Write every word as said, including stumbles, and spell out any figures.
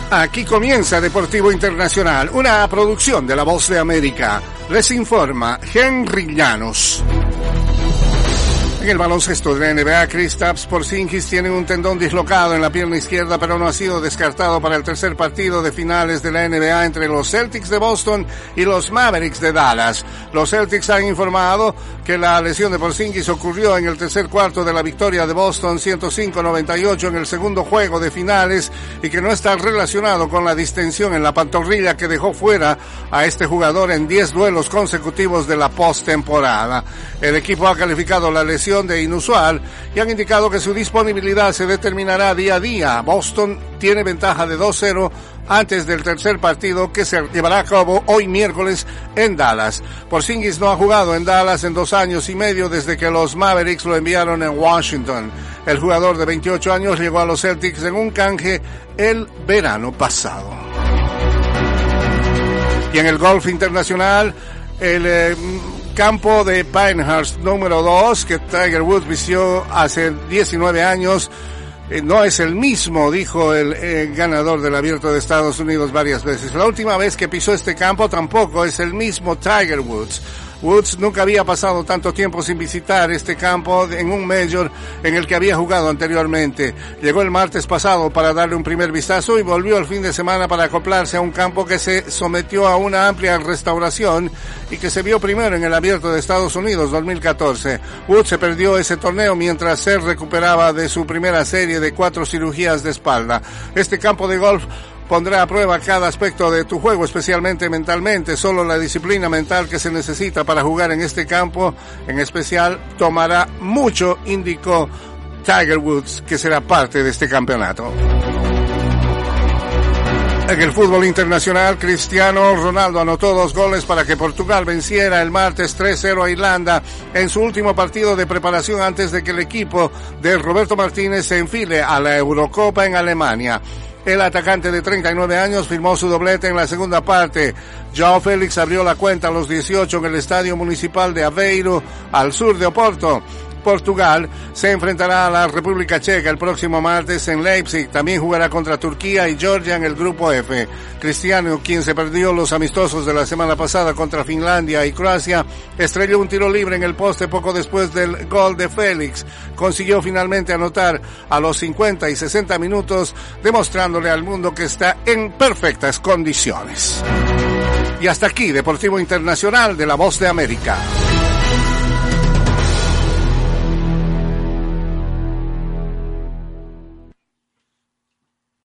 Aquí comienza Deportivo Internacional, una producción de La Voz de América. Les informa Henry Llanos. En el baloncesto de la N B A, Kristaps Porzingis tiene un tendón dislocado en la pierna izquierda, pero no ha sido descartado para el tercer partido de finales de la N B A entre los Celtics de Boston y los Mavericks de Dallas. Los Celtics han informado que la lesión de Porzingis ocurrió en el tercer cuarto de la victoria de Boston ciento cinco a noventa y ocho en el segundo juego de finales y que no está relacionado con la distensión en la pantorrilla que dejó fuera a este jugador en diez duelos consecutivos de la postemporada. El equipo ha calificado la lesión de inusual y han indicado que su disponibilidad se determinará día a día. Boston tiene ventaja de dos cero antes del tercer partido que se llevará a cabo hoy miércoles en Dallas. Porzingis no ha jugado en Dallas en dos años y medio desde que los Mavericks lo enviaron en Washington. El jugador de veintiocho años llegó a los Celtics en un canje el verano pasado. Y en el golf internacional, el eh, campo de Pinehurst número dos que Tiger Woods vistió hace diecinueve años eh, no es el mismo, dijo el eh, ganador del Abierto de Estados Unidos varias veces. La última vez que pisó este campo tampoco es el mismo Tiger Woods. Woods nunca había pasado tanto tiempo sin visitar este campo en un Major en el que había jugado anteriormente. Llegó el martes pasado para darle un primer vistazo y volvió el fin de semana para acoplarse a un campo que se sometió a una amplia restauración y que se vio primero en el Abierto de Estados Unidos dos mil catorce. Woods se perdió ese torneo mientras se recuperaba de su primera serie de cuatro cirugías de espalda. Este campo de golf pondrá a prueba cada aspecto de tu juego, especialmente mentalmente. Solo la disciplina mental que se necesita para jugar en este campo, en especial, tomará mucho, indicó Tiger Woods, que será parte de este campeonato. En el fútbol internacional, Cristiano Ronaldo anotó dos goles para que Portugal venciera el martes tres cero a Irlanda en su último partido de preparación antes de que el equipo de Roberto Martínez se enfile a la Eurocopa en Alemania. El atacante de treinta y nueve años firmó su doblete en la segunda parte. João Félix abrió la cuenta a los dieciocho en el Estadio Municipal de Aveiro, al sur de Oporto. Portugal se enfrentará a la República Checa el próximo martes en Leipzig. También jugará contra Turquía y Georgia en el grupo F. Cristiano, quien se perdió los amistosos de la semana pasada contra Finlandia y Croacia, estrelló un tiro libre en el poste poco después del gol de Félix. Consiguió finalmente anotar a los cincuenta y sesenta minutos, demostrándole al mundo que está en perfectas condiciones. Y hasta aquí, Deportivo Internacional de La Voz de América.